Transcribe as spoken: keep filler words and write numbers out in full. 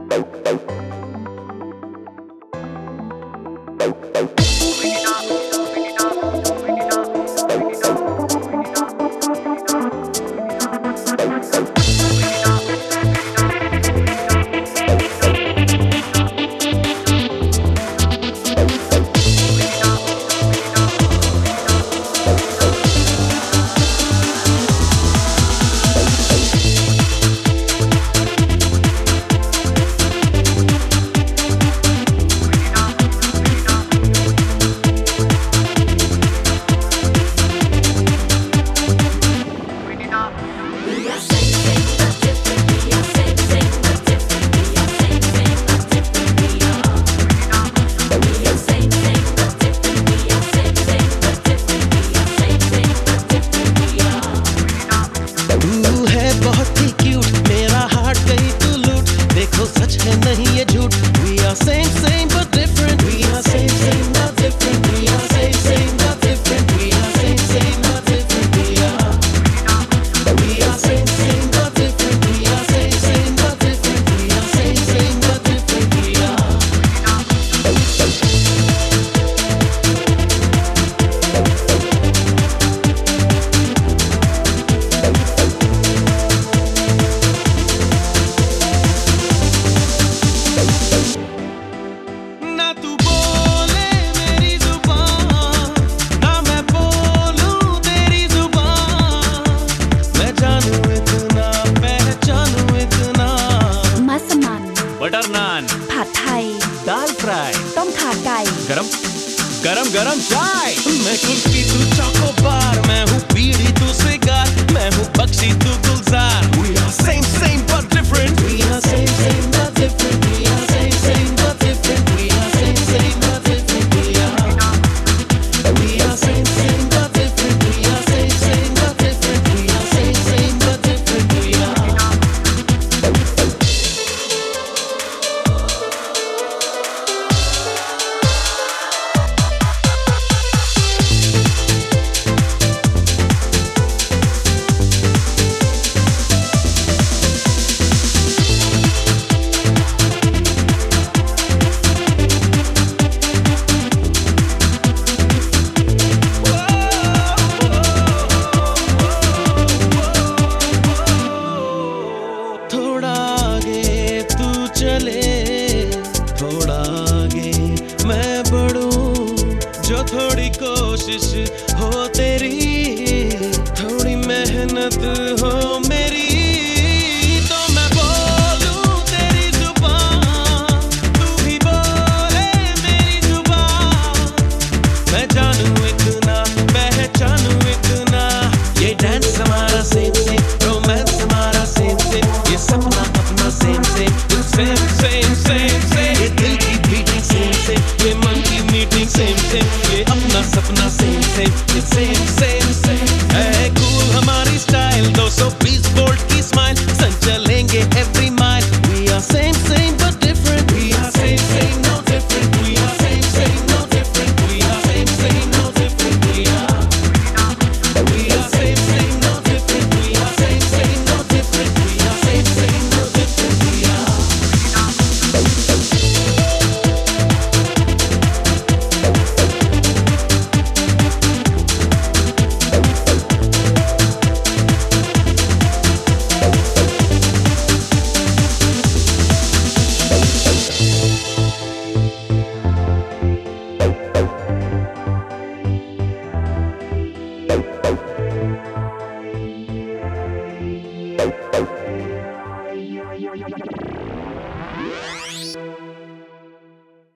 Butter नान, ผัดไทย दाल fry, ต้มข่าไก่ गरम गरम गरम चाय। मैं कुल्फी तू चोकोबार, मैं हूँ बीड़ी तू सिगार, मैं हूँ बख्शी तू गुलजार। We are same same but different. We are same same but different. We are same same but different. We are same same but different. We are we are same same but different. We are same same but different. We are same same but different. We are जो थोड़ी कोशिश हो तेरी, थोड़ी मेहनत